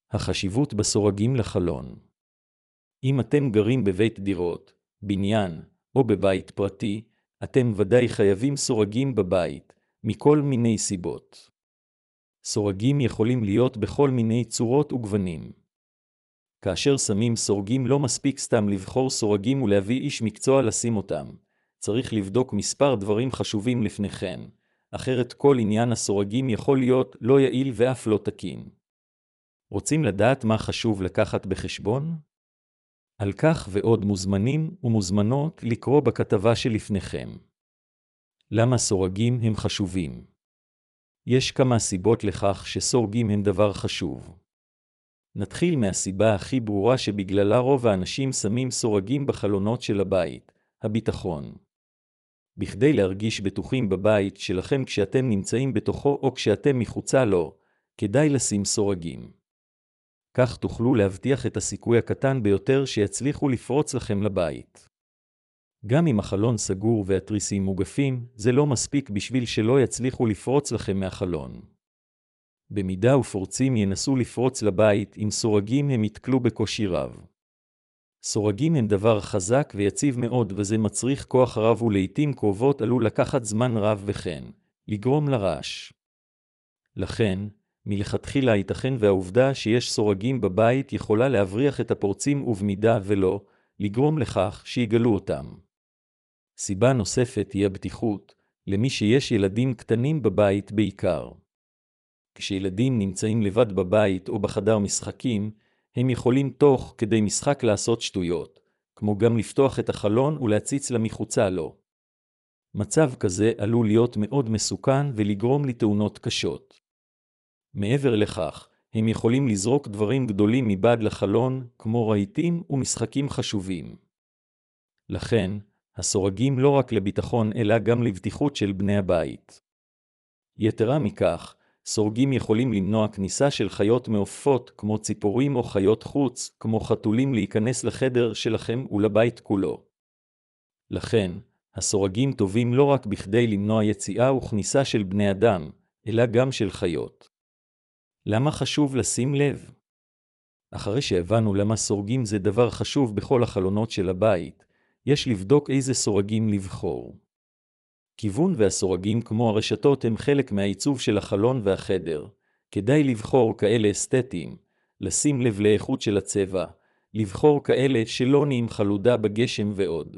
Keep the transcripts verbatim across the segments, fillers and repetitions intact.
החשיבות בסורגים לחלון. אם אתם גרים בבית דירות, בניין או בבית פרטי, אתם ודאי חייבים סורגים בבית, מכל מיני סיבות. סורגים יכולים להיות בכל מיני צורות וגוונים. כאשר שמים סורגים לא מספיק סתם לבחור סורגים ולהביא איש מקצוע לשים אותם. צריך לבדוק מספר דברים חשובים לפניכם, אחרת כל עניין הסורגים יכול להיות לא יעיל ואף לא תקין. רוצים לדעת מה חשוב לקחת בחשבון? על כך ועוד מוזמנים ומוזמנות לקרוא בכתבה שלפניכם. למה סורגים הם חשובים? יש כמה סיבות לכך שסורגים הם דבר חשוב. נתחיל מהסיבה הכי ברורה שבגללה רוב האנשים שמים סורגים בחלונות של הבית, הביטחון. בכדי להרגיש בטוחים בבית שלכם כשאתם נמצאים בתוכו או כשאתם מחוצה לו, כדאי לשים סורגים. כך תוכלו להבטיח את הסיכוי הקטן ביותר שיצליחו לפרוץ לכם לבית. גם אם החלון סגור והתריסים מוגפים, זה לא מספיק בשביל שלא יצליחו לפרוץ לכם מהחלון. במידה ופורצים ינסו לפרוץ לבית עם סורגים הם יתקלו בקושי רב. סורגים הם דבר חזק ויציב מאוד וזה מצריך כוח רב ולעיתים קרובות עלול לקחת זמן רב וכן, לגרום לרעש. לכן, מלכתחילה ייתכן והעובדה שיש סורגים בבית יכולה להבריח את הפורצים ובמידה ולא, לגרום לכך שיגלו אותם. סיבה נוספת היא הבטיחות, למי שיש ילדים קטנים בבית בעיקר. כשילדים נמצאים לבד בבית או בחדר משחקים, הם יכולים תוך כדי משחק לעשות שטויות, כמו גם לפתוח את החלון ולהציץ למחוצה לו. מצב כזה עלול להיות מאוד מסוכן ולגרום לתאונות קשות. מעבר לכך, הם יכולים לזרוק דברים גדולים מבעד לחלון, כמו רהיטים ומשחקים חשובים. לכן, הסורגים לא רק לביטחון אלא גם לבטיחות של בני הבית. יתרה מכך, סורגים יכולים למנוע כניסה של חיות מעופפות כמו ציפורים או חיות חוץ, כמו חתולים להיכנס לחדר שלכם ולבית כולו. לכן, הסורגים טובים לא רק בכדי למנוע יציאה וכניסה של בני אדם, אלא גם של חיות. למה חשוב לשים לב? אחרי שהבנו למה סורגים זה דבר חשוב בכל החלונות של הבית, יש לבדוק איזה סורגים לבחור. כיוון והסורגים כמו הרשתות הם חלק מהעיצוב של החלון והחדר. כדאי לבחור כאלה אסתטיים, לשים לב לאיכות של הצבע, לבחור כאלה שלא נהיים חלודה בגשם ועוד.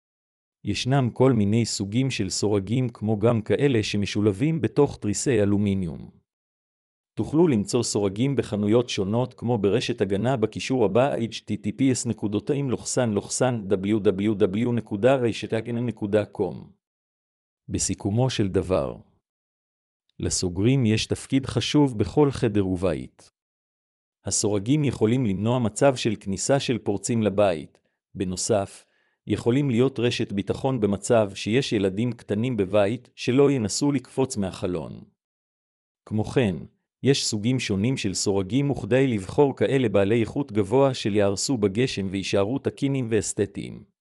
ישנם כל מיני סוגים של סורגים כמו גם כאלה שמשולבים בתוך תריסי אלומיניום. תוכלו למצוא סורגים בחנויות שונות כמו ברשת הגנה בקישור הבא אייץ' טי טי פי אס דאבליו דאבליו דאבליו נקודה רשת הגנה נקודה קום. בסיכומו של דבר, לסוגרים יש תפקיד חשוב בכל חדר ובית. הסורגים יכולים למנוע מצב של כניסה של פורצים לבית. בנוסף, יכולים להיות רשת ביטחון במצב שיש ילדים קטנים בבית שלא ינסו לקפוץ מהחלון. כמו כן, יש סוגים שונים של סורגים וכדאי לבחור כאלה בעלי איכות גבוה של יערסו בגשם וישארו תקינים ואסתטיים.